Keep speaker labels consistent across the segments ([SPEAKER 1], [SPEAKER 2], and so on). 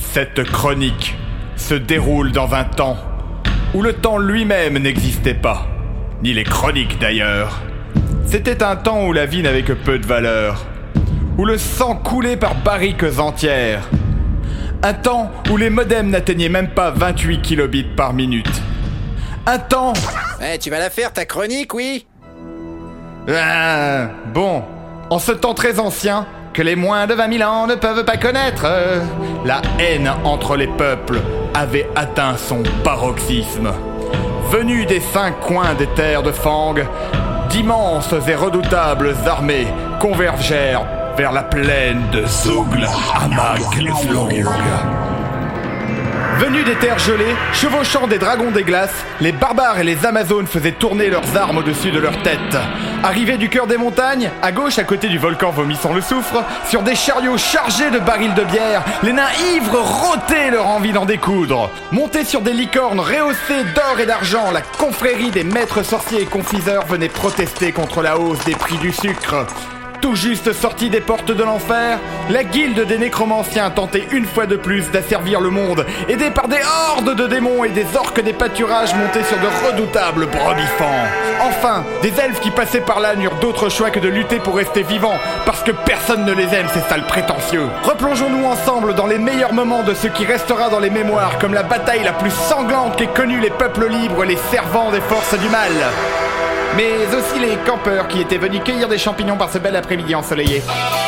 [SPEAKER 1] Cette chronique se déroule dans un temps où le temps lui-même n'existait pas, ni les chroniques d'ailleurs. C'était un temps où la vie n'avait que peu de valeur, où le sang coulait par barriques entières. Un temps où les modems n'atteignaient même pas 28 kilobits par minute. Un temps...
[SPEAKER 2] Tu vas la faire ta chronique, oui?
[SPEAKER 1] Bon, en ce temps très ancien, que les moins de 20 000 ans ne peuvent pas connaître, la haine entre les peuples avait atteint son paroxysme. Venus des 5 coins des terres de Fang, d'immenses et redoutables armées convergèrent vers la plaine de Zugl-Amaglslong. Venus des terres gelées, chevauchant des dragons des glaces, les barbares et les amazones faisaient tourner leurs armes au-dessus de leurs têtes. Arrivés du cœur des montagnes, à gauche à côté du volcan vomissant le soufre, sur des chariots chargés de barils de bière, les nains ivres rôtaient leur envie d'en découdre. Montés sur des licornes rehaussées d'or et d'argent, la confrérie des maîtres sorciers et confiseurs venait protester contre la hausse des prix du sucre. Tout juste sorti des portes de l'enfer, la guilde des nécromanciens tentait une fois de plus d'asservir le monde, aidée par des hordes de démons et des orques des pâturages montés sur de redoutables brebis-fans. Enfin, des elfes qui passaient par là n'eurent d'autre choix que de lutter pour rester vivants, parce que personne ne les aime, ces sales prétentieux. Replongeons-nous ensemble dans les meilleurs moments de ce qui restera dans les mémoires, comme la bataille la plus sanglante qu'aient connue les peuples libres et les servants des forces du mal. Mais aussi les campeurs qui étaient venus cueillir des champignons par ce bel après-midi ensoleillé.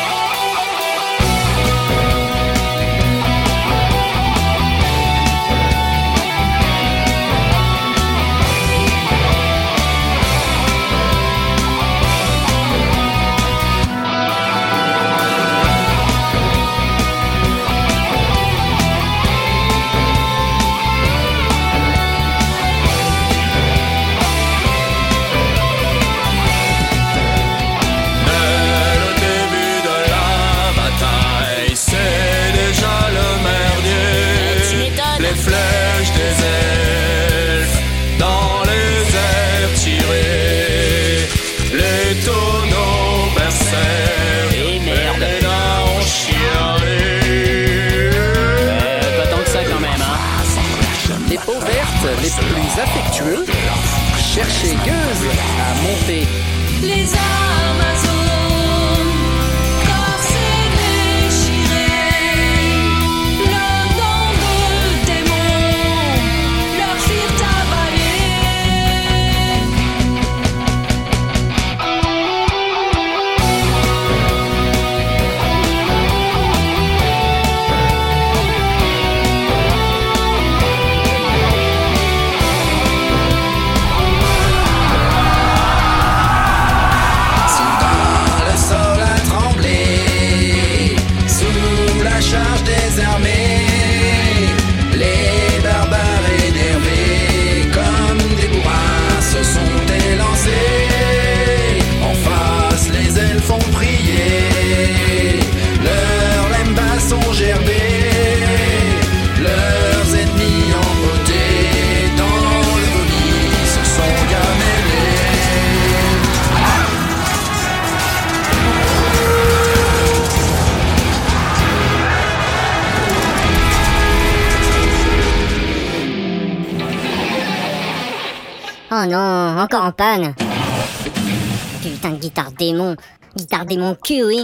[SPEAKER 2] Les plus affectueux cherchaient gueuses à monter.
[SPEAKER 3] Les Amazones, corsés déchirés, leurs dents de démons leur firent
[SPEAKER 4] Oh non, encore en panne. Putain de guitare démon cul, oui.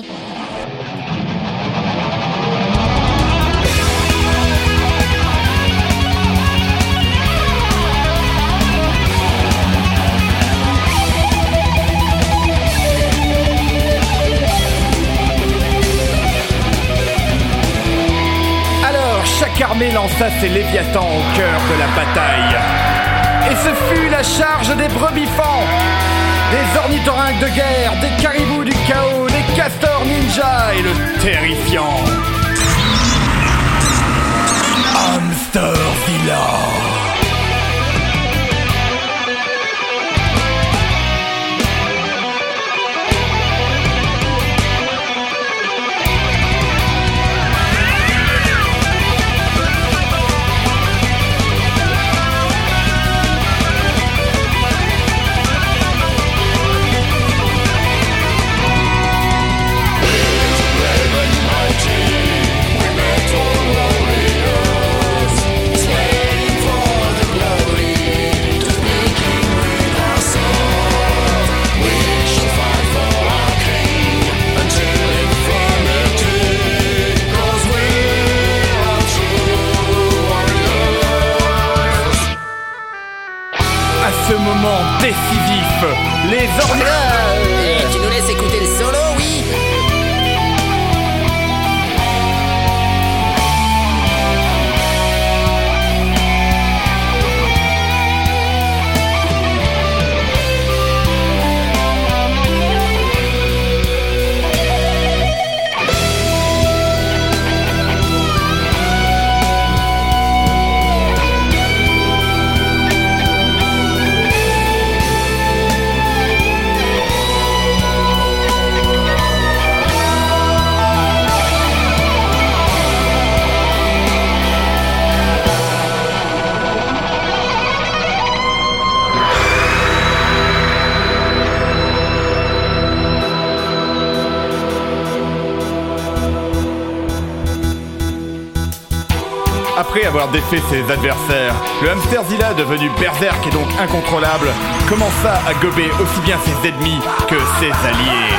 [SPEAKER 1] Alors, chaque armée lança ses léviathans au cœur de la bataille. Et ce fut la charge des brebis-fans, des ornithorynques de guerre, des caribous du chaos, des castors ninja et le terrifiant Hamstervilla.
[SPEAKER 3] We met all warriors.
[SPEAKER 1] ce moment décisif, les ornières.
[SPEAKER 2] Et tu nous laisses écouter le solo, oui?
[SPEAKER 1] Après avoir défait ses adversaires, le Hamsterzilla, devenu berserk et donc incontrôlable, commença à gober aussi bien ses ennemis que ses alliés.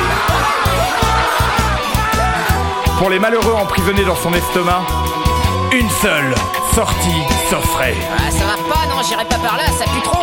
[SPEAKER 1] Pour les malheureux emprisonnés dans son estomac, une seule sortie s'offrait.
[SPEAKER 2] Ah, ça va pas, non, j'irai pas par là, ça pue trop.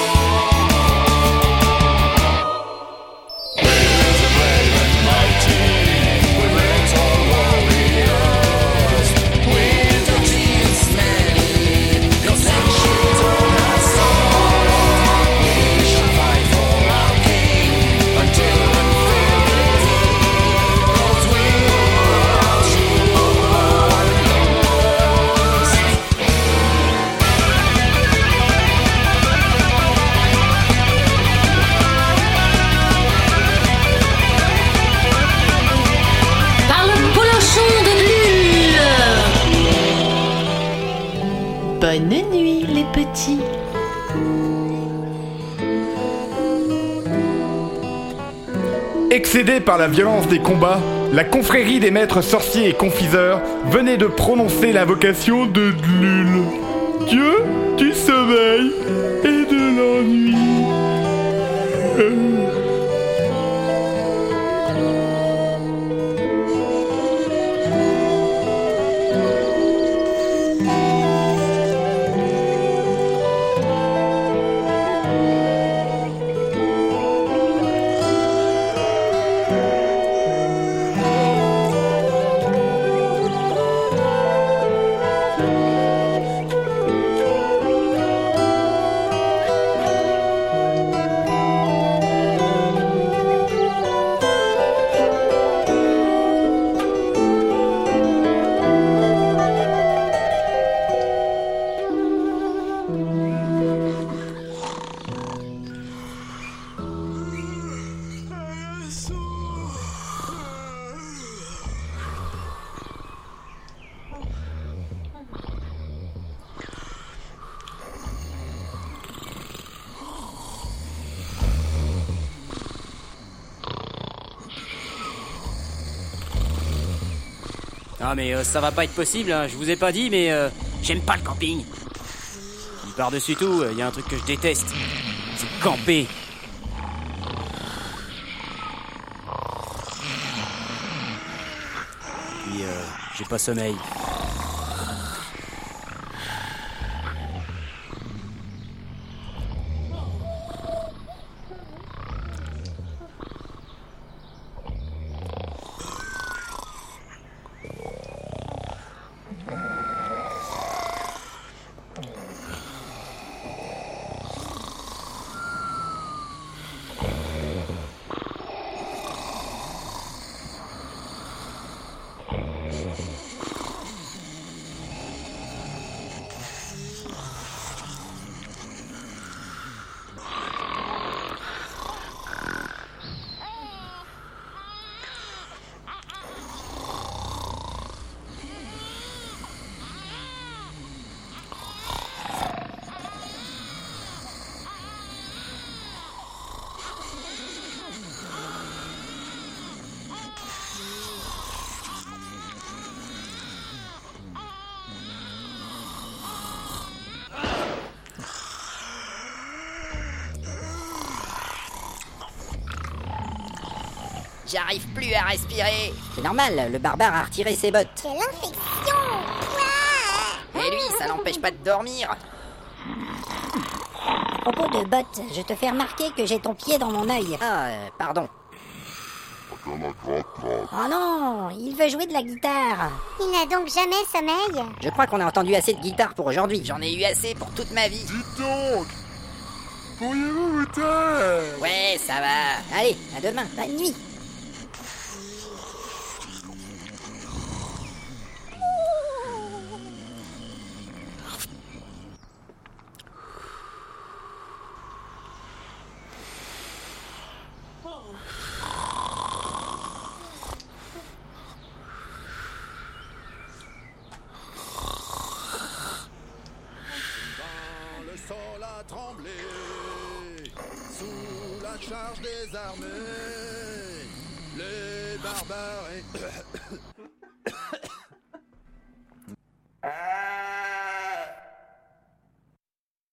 [SPEAKER 3] Par le polochon de Blul.
[SPEAKER 5] Bonne nuit, les petits.
[SPEAKER 1] Excédée par la violence des combats, la confrérie des maîtres sorciers et confiseurs venait de prononcer l'invocation de Dlul, dieu du sommeil et de l'ennui.
[SPEAKER 6] Ah mais ça va pas être possible, hein. Je vous ai pas dit, mais j'aime pas le camping. Puis par-dessus tout, y a un truc que je déteste, c'est camper. Puis j'ai pas sommeil.
[SPEAKER 2] J'arrive plus à respirer.
[SPEAKER 7] C'est normal, le barbare a retiré ses bottes.
[SPEAKER 4] Quelle infection!
[SPEAKER 2] Et lui, ça l'empêche pas de dormir.
[SPEAKER 7] propos de bottes, je te fais remarquer que j'ai ton pied dans mon œil.
[SPEAKER 2] Ah, pardon.
[SPEAKER 7] Oh non, il veut jouer de la guitare.
[SPEAKER 4] Il n'a donc jamais sommeil?
[SPEAKER 7] Je crois qu'on a entendu assez de guitare pour aujourd'hui.
[SPEAKER 2] J'en ai eu assez pour toute ma vie.
[SPEAKER 1] Dites donc, pourriez-vous vous taire?
[SPEAKER 2] Ouais, ça va.
[SPEAKER 7] Allez, à demain, bonne nuit.
[SPEAKER 8] Le sol a tremblé sous la charge des armées. Les barbares